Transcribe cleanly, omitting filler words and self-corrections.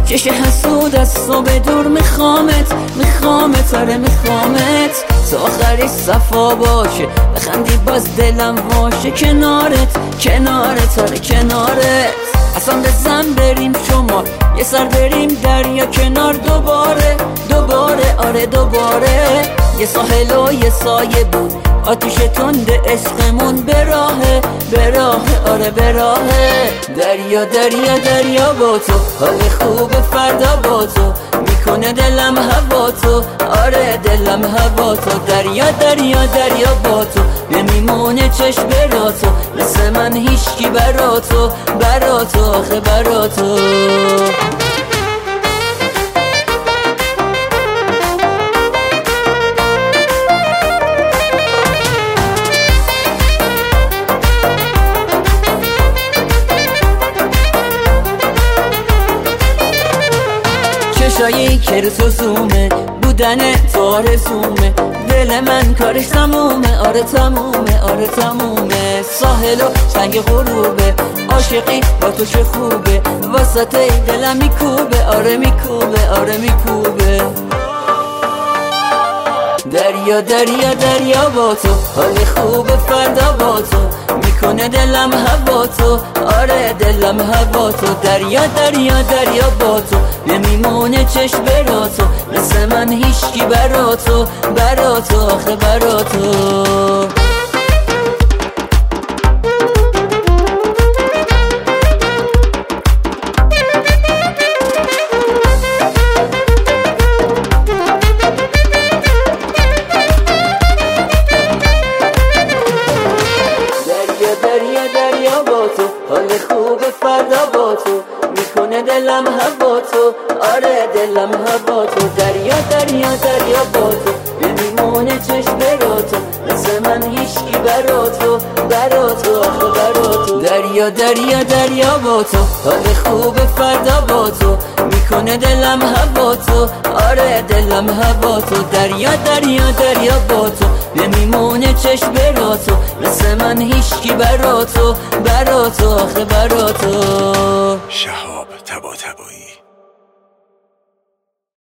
چش حسود از صبح دور میخوامت آره میخوامت تا آخری صفا باشه بخندی باز دلم واشه کنارت آره کنارت اصلا بزن بریم شما یه سر بریم دریا کنار دوباره آره دوباره یه ساحل و یه سایه بود آتیش تند عشقمون به راهه آره به راهه دریا با تو حال خوب فردا با تو میکنه دلم هوا تو آره دلم هوا تو دریا با تو نمیمونه چشم برا تو مثل من هیچکی برا تو آخه برا تو چشایی که رو زومه بودن تو آرزومه دل من کارش تمومه آره تمومه ساحل و سنگ غروبه عاشقی با تو چه خوبه وسط دلم میکوبه آره میکوبه دریا با تو حال خوب فردا با تو میکنه دلم هوا تو آره دلم هوا تو دریا با تو نمیمونه چشم برا تو مثل من هیچکی برا تو آخه برا تو دریا با تو حال خوب فردا با تو میکنه دلم هوا تو آره دلم هوا تو دریا با تو نمیمونه چشم برا تو مثل من هیچکی برا تو آخه برا تو دریا با تو حال خوب فردا با تو میکنه دلم هوا تو آره دلم هوا تو دریا با تو نمیمونه چشم برا تو مثل من هیچکی برا تو آخه برا تو شهاب طباطبایی